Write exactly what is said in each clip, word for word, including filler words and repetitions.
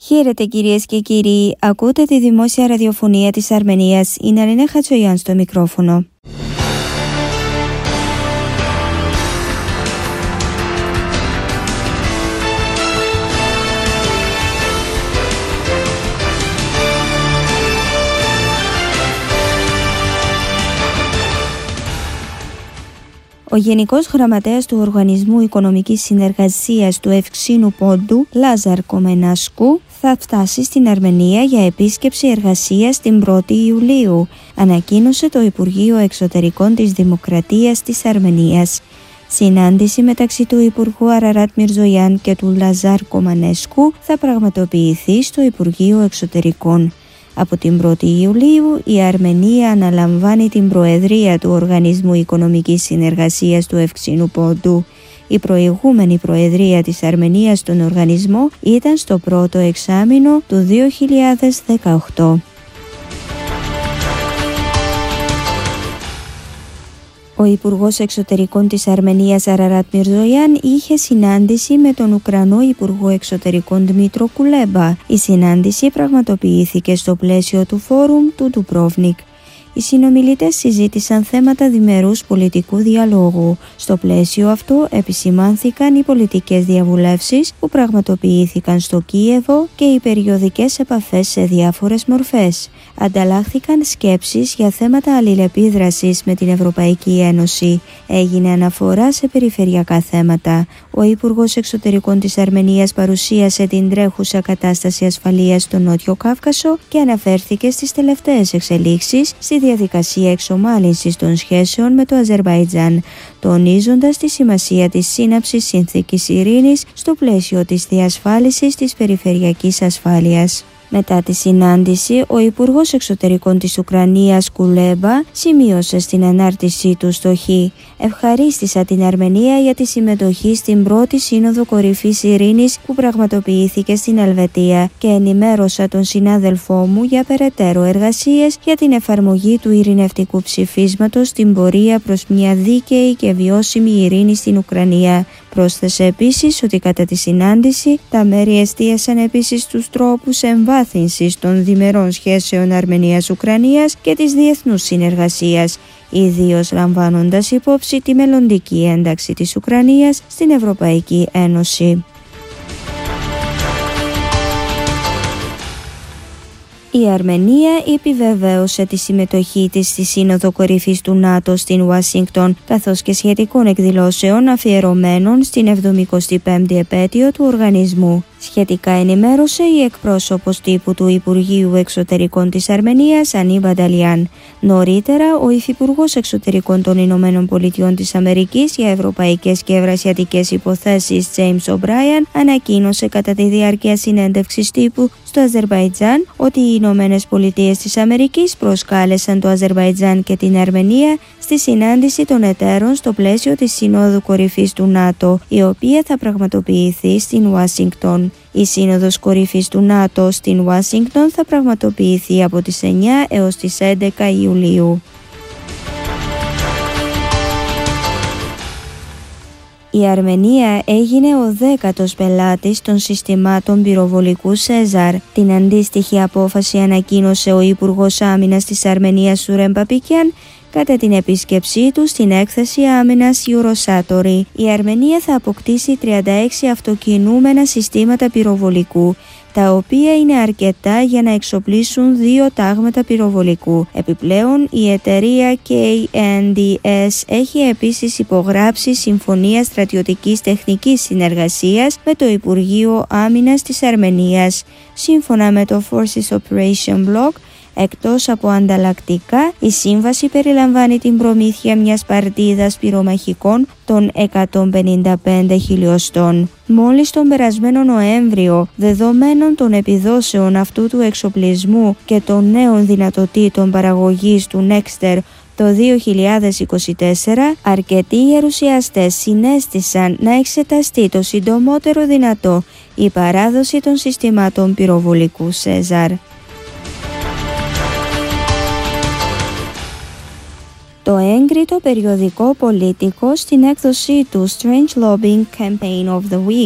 Χαίρετε κυρίες και κύριοι, ακούτε τη δημόσια ραδιοφωνία της Αρμενίας, είναι Αλίνα Χατσογιάν στο μικρόφωνο. Ο Γενικός Γραμματέας του Οργανισμού Οικονομικής Συνεργασίας του Ευξήνου Πόντου, Λάζαρ Κομενάσκου, θα φτάσει στην Αρμενία για επίσκεψη εργασίας την πρώτη Ιουλίου, ανακοίνωσε το Υπουργείο Εξωτερικών της Δημοκρατίας της Αρμενίας. Συνάντηση μεταξύ του Υπουργού Αραράτ Μιρζογιάν και του Λάζαρ Κομενάσκου θα πραγματοποιηθεί στο Υπουργείο Εξωτερικών. Από την πρώτη Ιουλίου, η Αρμενία αναλαμβάνει την προεδρία του Οργανισμού Οικονομικής Συνεργασίας του Ευξήνου Πόντου. Η προηγούμενη προεδρία της Αρμενίας στον οργανισμό ήταν στο πρώτο εξάμηνο του δύο χιλιάδες δεκαοκτώ. Ο Υπουργός Εξωτερικών της Αρμενίας Αραράτ Μιρζογιάν είχε συνάντηση με τον Ουκρανό Υπουργό Εξωτερικών Δμήτρο Κουλέμπα. Η συνάντηση πραγματοποιήθηκε στο πλαίσιο του φόρουμ του Ντουμπρόβνικ. Οι συνομιλητές συζήτησαν θέματα διμερούς πολιτικού διαλόγου. Στο πλαίσιο αυτό επισημάνθηκαν οι πολιτικές διαβουλεύσεις που πραγματοποιήθηκαν στο Κίεβο και οι περιοδικές επαφές σε διάφορες μορφές. Ανταλλάχθηκαν σκέψεις για θέματα αλληλεπίδρασης με την Ευρωπαϊκή Ένωση. Έγινε αναφορά σε περιφερειακά θέματα. Ο Υπουργός Εξωτερικών της Αρμενίας παρουσίασε την τρέχουσα κατάσταση ασφαλείας στο Νότιο Κάυκασο και αναφέρθηκε στις τελευταίες εξελίξεις στη διαδικασία εξομάλυνσης των σχέσεων με το Αζερβαϊτζάν, τονίζοντας τη σημασία της σύναψης συνθήκης ειρήνης στο πλαίσιο της διασφάλισης της περιφερειακής ασφάλειας. Μετά τη συνάντηση, ο Υπουργός Εξωτερικών της Ουκρανίας Κουλέμπα σημείωσε στην ανάρτησή του στο Χ: «Ευχαρίστησα την Αρμενία για τη συμμετοχή στην πρώτη Σύνοδο Κορυφής Ειρήνης που πραγματοποιήθηκε στην Ελβετία και ενημέρωσα τον συνάδελφό μου για περαιτέρω εργασίες για την εφαρμογή του ειρηνευτικού ψηφίσματος στην πορεία προς μια δίκαιη και βιώσιμη ειρήνη στην Ουκρανία». Πρόσθεσε επίσης ότι κατά τη συνάντηση τα μέρη εστίασαν επίσης τους τρόπους εμβάθυνσης των διμερών σχέσεων Αρμενίας-Ουκρανίας και της διεθνούς συνεργασίας, ιδίως λαμβάνοντας υπόψη τη μελλοντική ένταξη της Ουκρανίας στην Ευρωπαϊκή Ένωση. Η Αρμενία επιβεβαίωσε τη συμμετοχή της στη Σύνοδο Κορυφής του ΝΑΤΟ στην Ουάσιγκτον, καθώς και σχετικών εκδηλώσεων αφιερωμένων στην εβδομηκοστή πέμπτη επέτειο του οργανισμού. Σχετικά ενημέρωσε η εκπρόσωπος τύπου του Υπουργείου Εξωτερικών της Αρμενίας, Ανή Μπανταλιάν. Νωρίτερα, ο Υφυπουργός Εξωτερικών των Ηνωμένων Πολιτειών της Αμερικής για Ευρωπαϊκές και Ευρασιατικές Υποθέσεις, James O'Brien, ανακοίνωσε κατά τη διάρκεια συνέντευξης τύπου στο Αζερβαϊτζάν ότι οι Ηνωμένες Πολιτείες της Αμερικής προσκάλεσαν το Αζερβαϊτζάν και την Αρμενία στη συνάντηση των εταίρων στο πλαίσιο της Συνόδου Κορυφής του ΝΑΤΟ, η οποία θα πραγματοποιηθεί στην Ουάσιγκτον. Η Σύνοδος Κορυφής του ΝΑΤΟ στην Ουάσιγκτον θα πραγματοποιηθεί από τις εννιά έως τις έντεκα Ιουλίου. Η Αρμενία έγινε ο δέκατος πελάτης των συστημάτων πυροβολικού Σέζαρ. Την αντίστοιχη απόφαση ανακοίνωσε ο Υπουργός Άμυνας της Αρμενίας Σουρέμ Παπικιάν κατά την επίσκεψή του στην έκθεση άμυνας Eurosatory. Η Αρμενία θα αποκτήσει τριάντα έξι αυτοκινούμενα συστήματα πυροβολικού, τα οποία είναι αρκετά για να εξοπλίσουν δύο τάγματα πυροβολικού. Επιπλέον, η εταιρεία κέι εν ντι ες έχει επίσης υπογράψει συμφωνία στρατιωτικής τεχνικής συνεργασίας με το Υπουργείο Άμυνας της Αρμενίας. Σύμφωνα με το Forces Operation Block, εκτός από ανταλλακτικά, η σύμβαση περιλαμβάνει την προμήθεια μιας παρτίδας πυρομαχικών των εκατόν πενήντα πέντε χιλιοστών. Μόλις τον περασμένο Νοέμβριο, δεδομένων των επιδόσεων αυτού του εξοπλισμού και των νέων δυνατοτήτων παραγωγής του Nexter το δύο χιλιάδες είκοσι τέσσερα, αρκετοί γερουσιαστές συνέστησαν να εξεταστεί το συντομότερο δυνατό η παράδοση των συστημάτων πυροβολικού Σέζαρ. Το έγκριτο περιοδικό Πολίτικο στην έκδοσή του Strange Lobbying Campaign of the Week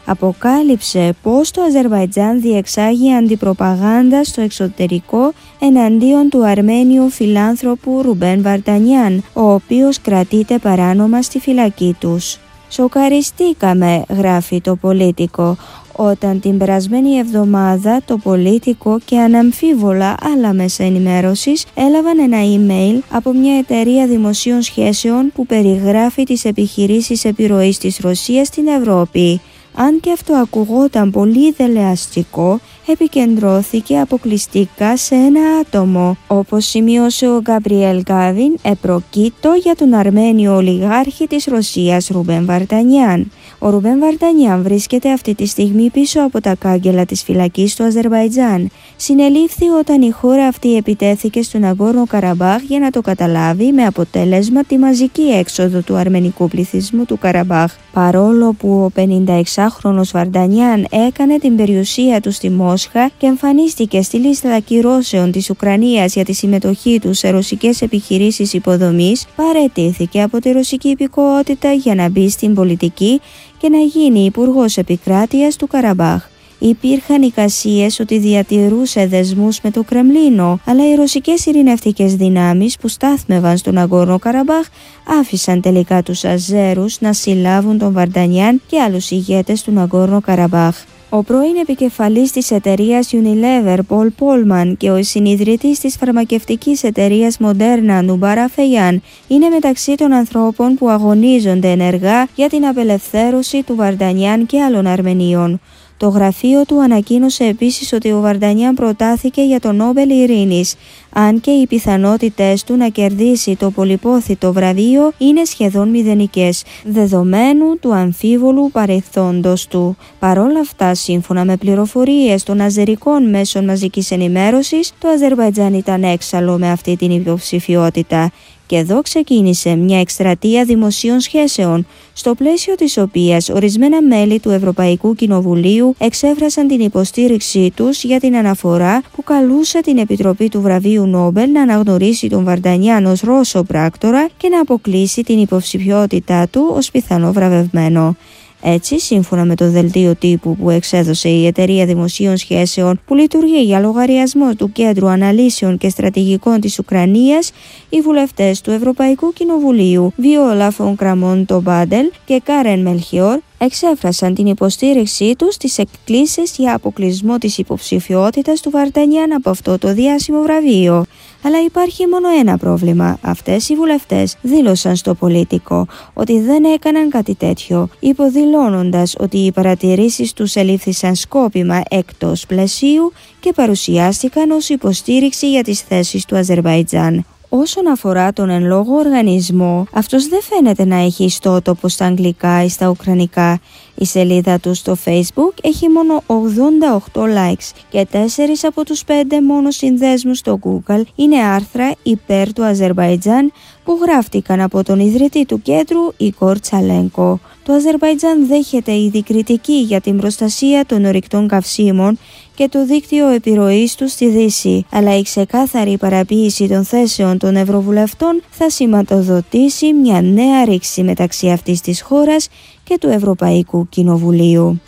αποκάλυψε πως το Αζερβαϊτζάν διεξάγει αντιπροπαγάνδα στο εξωτερικό εναντίον του Αρμένιου φιλάνθρωπου Ρουμπέν Βαρτανιάν, ο οποίος κρατείται παράνομα στη φυλακή τους. «Σοκαριστήκαμε», γράφει το Πολίτικο, όταν την περασμένη εβδομάδα το Πολίτικο και αναμφίβολα άλλα μέσα ενημέρωσης έλαβαν ένα email από μια εταιρεία δημοσίων σχέσεων που περιγράφει τις επιχειρήσεις επιρροής της Ρωσίας στην Ευρώπη. Αν και αυτό ακουγόταν πολύ δελεαστικό, επικεντρώθηκε αποκλειστικά σε ένα άτομο. Όπως σημείωσε ο Γκαμπριέλ Γκάβιν, επροκείτο για τον Αρμένιο ολιγάρχη της Ρωσίας Ρουμπέν Βαρτανιάν. Ο Ρουμπέν Βαρτανιάν βρίσκεται αυτή τη στιγμή πίσω από τα κάγκελα της φυλακής του Αζερβαϊτζάν. Συνελήφθη όταν η χώρα αυτή επιτέθηκε στον Ναγκόρνο Καραμπάχ για να το καταλάβει, με αποτέλεσμα τη μαζική έξοδο του αρμενικού πληθυσμού του Καραμπάχ. Παρόλο που ο πενηνταεξάχρονος Βαρτανιάν έκανε την περιουσία του στη Μόσχα και εμφανίστηκε στη λίστα ακυρώσεων της Ουκρανίας για τη συμμετοχή του σε ρωσικές επιχειρήσεις υποδομής, παραιτήθηκε από τη ρωσική υπηκοότητα για να μπει στην πολιτική και να γίνει υπουργός επικράτειας του Καραμπάχ. Υπήρχαν εικασίες ότι διατηρούσε δεσμούς με το Κρεμλίνο, αλλά οι ρωσικές ειρηνευτικές δυνάμεις που στάθμευαν στον Ναγκόρνο Καραμπάχ άφησαν τελικά τους Αζέρους να συλλάβουν τον Βαρτανιάν και άλλους ηγέτες του Ναγκόρνο Καραμπάχ. Ο πρώην επικεφαλής της εταιρείας Unilever, Πολ Πόλμαν, και ο συνιδρυτής της φαρμακευτικής εταιρείας Moderna, Νουμπάρα Φεγιάν, είναι μεταξύ των ανθρώπων που αγωνίζονται ενεργά για την απελευθέρωση του Βαρτανιάν και άλλων Αρμενίων. Το γραφείο του ανακοίνωσε επίσης ότι ο Βαρτανιάν προτάθηκε για το Νόμπελ Ειρήνης, αν και οι πιθανότητες του να κερδίσει το πολυπόθητο βραβείο είναι σχεδόν μηδενικές, δεδομένου του αμφίβολου παρελθόντος του. Παρόλα αυτά, σύμφωνα με πληροφορίες των αζερικών μέσων μαζικής ενημέρωσης, το Αζερβαϊτζάν ήταν έξαλλο με αυτή την υποψηφιότητα. Και εδώ ξεκίνησε μια εκστρατεία δημοσίων σχέσεων, στο πλαίσιο της οποίας ορισμένα μέλη του Ευρωπαϊκού Κοινοβουλίου εξέφρασαν την υποστήριξή τους για την αναφορά που καλούσε την Επιτροπή του Βραβείου Νόμπελ να αναγνωρίσει τον Βαρτανιάν ως Ρώσο πράκτορα και να αποκλείσει την υποψηφιότητά του ως πιθανό βραβευμένο. Έτσι, σύμφωνα με το δελτίο τύπου που εξέδωσε η εταιρεία δημοσίων σχέσεων που λειτουργεί για λογαριασμό του Κέντρου Αναλύσεων και Στρατηγικών της Ουκρανίας, οι βουλευτές του Ευρωπαϊκού Κοινοβουλίου Βιόλα Φον Κραμόν Τομπάντελ και Κάρεν Μελχιόρ εξέφρασαν την υποστήριξή τους στις εκκλήσεις για αποκλεισμό της υποψηφιότητας του Βαρτανιάν από αυτό το διάσημο βραβείο. Αλλά υπάρχει μόνο ένα πρόβλημα. Αυτές οι βουλευτές δήλωσαν στο Πολίτικο ότι δεν έκαναν κάτι τέτοιο, υποδηλώνοντας ότι οι παρατηρήσεις τους ελήφθησαν σκόπιμα εκτός πλαισίου και παρουσιάστηκαν ως υποστήριξη για τις θέσεις του Αζερβαϊτζάν. Όσον αφορά τον εν λόγω οργανισμό, αυτός δεν φαίνεται να έχει ιστότοπο στα αγγλικά ή στα ουκρανικά. Η σελίδα του στο Facebook έχει μόνο ογδόντα οκτώ likes και τέσσερις από τους πέντε μόνο συνδέσμους στο Google είναι άρθρα υπέρ του Αζερβαϊτζάν που γράφτηκαν από τον ιδρυτή του κέντρου Igor Tsalenko. Το Αζερβαϊτζάν δέχεται ήδη κριτική για την προστασία των ορυκτών καυσίμων και το δίκτυο επιρροής του στη Δύση, αλλά η ξεκάθαρη παραποίηση των θέσεων των Ευρωβουλευτών θα σηματοδοτήσει μια νέα ρήξη μεταξύ αυτής της χώρας και του Ευρωπαϊκού Κοινοβουλίου.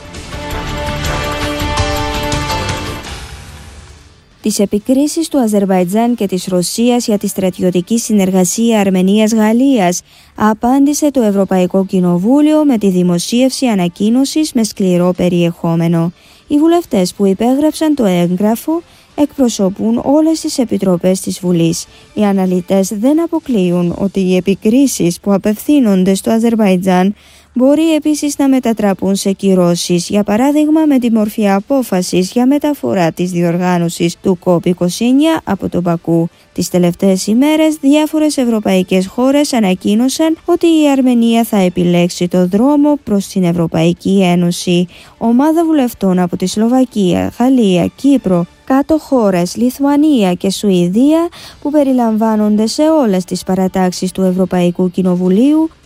Τις επικρίσεις του Αζερβαϊτζάν και της Ρωσίας για τη στρατιωτική συνεργασία Αρμενίας-Γαλλίας απάντησε το Ευρωπαϊκό Κοινοβούλιο με τη δημοσίευση ανακοίνωσης με σκληρό περιεχόμενο. Οι βουλευτές που υπέγραψαν το έγγραφο εκπροσωπούν όλες τις επιτροπές της Βουλής. Οι αναλυτές δεν αποκλείουν ότι οι επικρίσεις που απευθύνονται στο Αζερβαϊτζάν μπορεί επίσης να μετατραπούν σε κυρώσεις, για παράδειγμα με τη μορφή απόφασης για μεταφορά της διοργάνωσης του κοπ είκοσι εννιά από τον Μπακού. Τις τελευταίες ημέρες, διάφορες ευρωπαϊκές χώρες ανακοίνωσαν ότι η Αρμενία θα επιλέξει το δρόμο προς την Ευρωπαϊκή Ένωση. Ομάδα βουλευτών από τη Σλοβακία, Γαλλία, Κύπρο, κάτω χώρες, Λιθουανία και Σουηδία, που περιλαμβάνονται σε όλες τις παρατάξεις του Ευρωπαϊκού Κοινοβουλίου,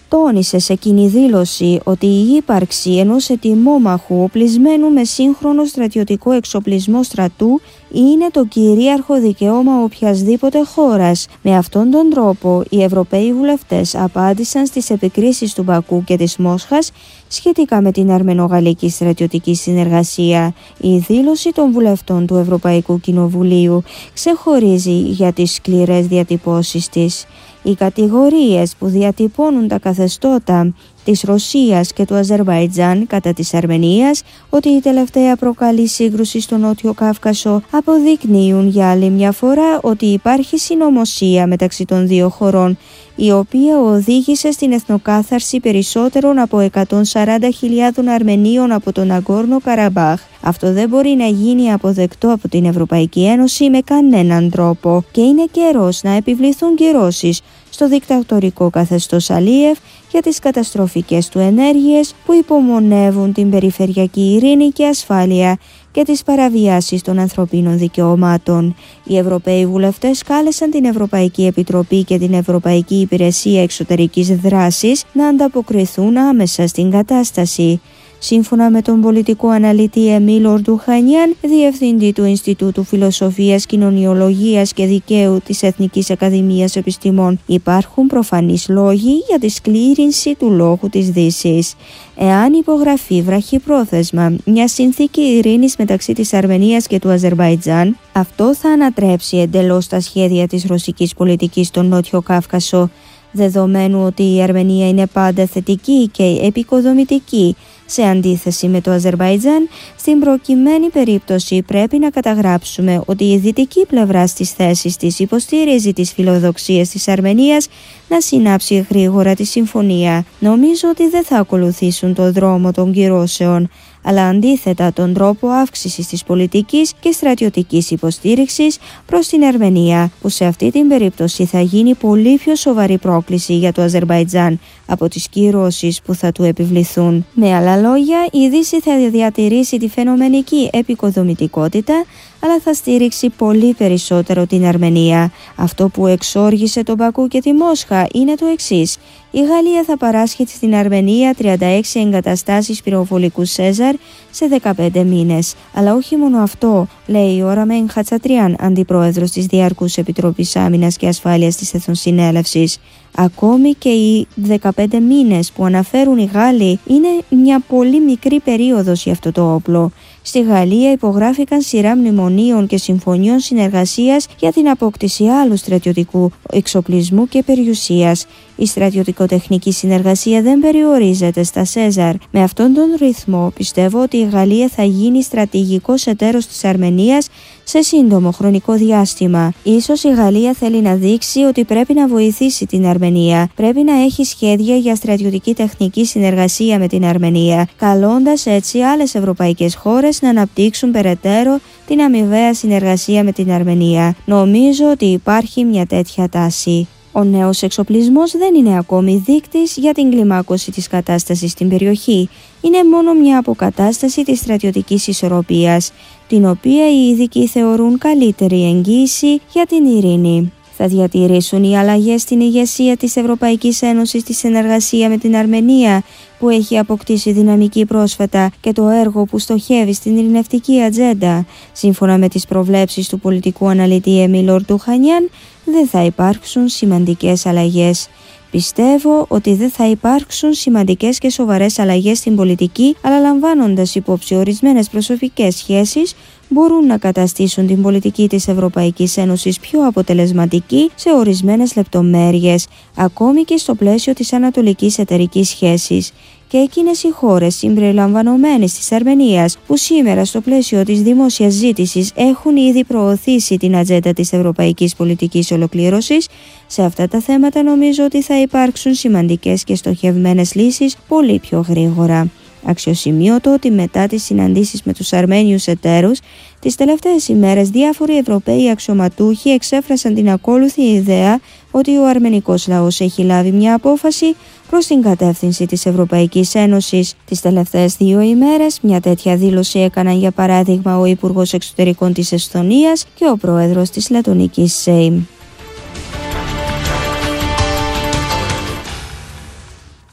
τόνισε σε κοινή δήλωση ότι η ύπαρξη ενός ετοιμόμαχου οπλισμένου με σύγχρονο στρατιωτικό εξοπλισμό στρατού είναι το κυρίαρχο δικαίωμα οποιασδήποτε χώρας. Με αυτόν τον τρόπο, οι Ευρωπαίοι βουλευτές απάντησαν στις επικρίσεις του Μπακού και της Μόσχας σχετικά με την αρμενογαλλική στρατιωτική συνεργασία. Η δήλωση των βουλευτών του Ευρωπαϊκού Κοινοβουλίου ξεχωρίζει για τις σκληρές διατυπώσεις της. Οι κατηγορίες που διατυπώνουν τα καθεστώτα της Ρωσίας και του Αζερβαϊτζάν κατά της Αρμενίας ότι η τελευταία προκαλεί σύγκρουση στο Νότιο Κάυκασο αποδεικνύουν για άλλη μια φορά ότι υπάρχει συνωμοσία μεταξύ των δύο χωρών, η οποία οδήγησε στην εθνοκάθαρση περισσότερων από εκατόν σαράντα χιλιάδες Αρμενίων από τον Ναγκόρνο Καραμπάχ. Αυτό δεν μπορεί να γίνει αποδεκτό από την Ευρωπαϊκή Ένωση με κανέναν τρόπο και είναι καιρός να επιβληθούν κυρώσεις στο δικτατορικό καθεστώς Αλίεφ για τις καταστροφικές του ενέργειες που υπομονεύουν την περιφερειακή ειρήνη και ασφάλεια και τις παραβιάσεις των ανθρωπίνων δικαιωμάτων. Οι Ευρωπαίοι βουλευτές κάλεσαν την Ευρωπαϊκή Επιτροπή και την Ευρωπαϊκή Υπηρεσία Εξωτερικής Δράσης να ανταποκριθούν άμεσα στην κατάσταση. Σύμφωνα με τον πολιτικό αναλυτή Εμίλ Ορντουχανιάν, διευθυντή του Ινστιτούτου Φιλοσοφίας, Κοινωνιολογίας και Δικαίου της Εθνικής Ακαδημίας Επιστημών, υπάρχουν προφανείς λόγοι για τη σκλήρυνση του λόγου της Δύσης. Εάν υπογραφεί βραχυπρόθεσμα μια συνθήκη ειρήνης μεταξύ της Αρμενίας και του Αζερβαϊτζάν, αυτό θα ανατρέψει εντελώς τα σχέδια της ρωσικής πολιτικής στον Νότιο Κάυκασο, δεδομένου ότι η Αρμενία είναι πάντα θετική και επικοδομητική. Σε αντίθεση με το Αζερβαϊτζάν, στην προκειμένη περίπτωση πρέπει να καταγράψουμε ότι η δυτική πλευρά στις θέσεις της υποστηρίζει τις φιλοδοξίες της Αρμενίας να συνάψει γρήγορα τη συμφωνία. Νομίζω ότι δεν θα ακολουθήσουν το δρόμο των κυρώσεων, αλλά αντίθετα τον τρόπο αύξησης της πολιτικής και στρατιωτικής υποστήριξης προς την Αρμενία, που σε αυτή την περίπτωση θα γίνει πολύ πιο σοβαρή πρόκληση για το Αζερβαϊτζάν από τις κυρώσεις που θα του επιβληθούν. Με άλλα λόγια, η Δύση θα διατηρήσει τη φαινομενική επικοδομητικότητα, αλλά θα στήριξει πολύ περισσότερο την Αρμενία. Αυτό που εξόργησε τον Μπακού και τη Μόσχα είναι το εξής. Η Γαλλία θα παράσχει στην Αρμενία τριάντα έξι εγκαταστάσεις πυροβολικού Σέζαρ σε δεκαπέντε μήνες. Αλλά όχι μόνο αυτό, λέει ο Ραμέν Χατσατριάν, αντιπρόεδρος της Διαρκούς Επιτροπής Άμυνας και Ασφάλειας της Εθνοσυνέλευσης. Ακόμη και οι δεκαπέντε μήνες που αναφέρουν οι Γάλλοι είναι μια πολύ μικρή περίοδος για αυτό το όπλο. Στη Γαλλία υπογράφηκαν σειρά μνημονίων και συμφωνιών συνεργασίας για την απόκτηση άλλου στρατιωτικού εξοπλισμού και περιουσίας. Η στρατιωτικοτεχνική συνεργασία δεν περιορίζεται στα Σέζαρ. Με αυτόν τον ρυθμό πιστεύω ότι η Γαλλία θα γίνει στρατηγικός εταίρος της Αρμενίας σε σύντομο χρονικό διάστημα. Ίσως η Γαλλία θέλει να δείξει ότι πρέπει να βοηθήσει την Αρμενία. Πρέπει να έχει σχέδια για στρατιωτική τεχνική συνεργασία με την Αρμενία, καλώντας έτσι άλλες ευρωπαϊκές χώρες να αναπτύξουν περαιτέρω την αμοιβαία συνεργασία με την Αρμενία. Νομίζω ότι υπάρχει μια τέτοια τάση. Ο νέος εξοπλισμός δεν είναι ακόμη δείκτης για την κλιμάκωση της κατάστασης στην περιοχή. Είναι μόνο μια αποκατάσταση της στρατιωτικής ισορροπίας, την οποία οι ειδικοί θεωρούν καλύτερη εγγύηση για την ειρήνη. Θα διατηρήσουν οι αλλαγές στην ηγεσία της Ευρωπαϊκής Ένωσης στη συνεργασία με την Αρμενία, που έχει αποκτήσει δυναμική πρόσφατα, και το έργο που στοχεύει στην ειρηνευτική ατζέντα. Σύμφωνα με τις προβλέψεις του πολιτικού αναλυτή Εμίλ Ορντουχανιάν, δεν θα υπάρξουν σημαντικές αλλαγές. Πιστεύω ότι δεν θα υπάρξουν σημαντικές και σοβαρές αλλαγές στην πολιτική, αλλά λαμβάνοντας υπόψη ορισμένες προσωπικές σχέσεις, μπορούν να καταστήσουν την πολιτική της Ευρωπαϊκής Ένωσης πιο αποτελεσματική σε ορισμένες λεπτομέρειες, ακόμη και στο πλαίσιο της ανατολικής εταιρικής σχέσης. Και εκείνες οι χώρες συμπεριλαμβανομένες της Αρμενίας, που σήμερα στο πλαίσιο της δημόσιας ζήτησης έχουν ήδη προωθήσει την ατζέντα της ευρωπαϊκής πολιτικής ολοκλήρωσης, σε αυτά τα θέματα νομίζω ότι θα υπάρξουν σημαντικές και στοχευμένες λύσεις πολύ πιο γρήγορα. Αξιοσημείωτο ότι μετά τις συναντήσεις με τους Αρμένιους εταίρους, τις τελευταίες ημέρες διάφοροι Ευρωπαίοι αξιωματούχοι εξέφρασαν την ακόλουθη ιδέα ότι ο αρμενικός λαός έχει λάβει μια απόφαση προς την κατεύθυνση της Ευρωπαϊκής Ένωσης. Τις τελευταίες δύο ημέρες μια τέτοια δήλωση έκαναν για παράδειγμα ο Υπουργός Εξωτερικών της Εσθονίας και ο Πρόεδρος της Λετονικής Σέιμ.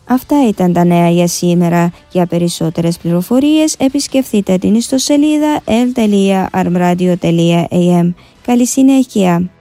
Αυτά ήταν τα νέα για σήμερα. Για περισσότερες πληροφορίες επισκεφτείτε την ιστοσελίδα ελ τελεία αρμ ράδιο τελεία έι εμ. Καλή συνέχεια!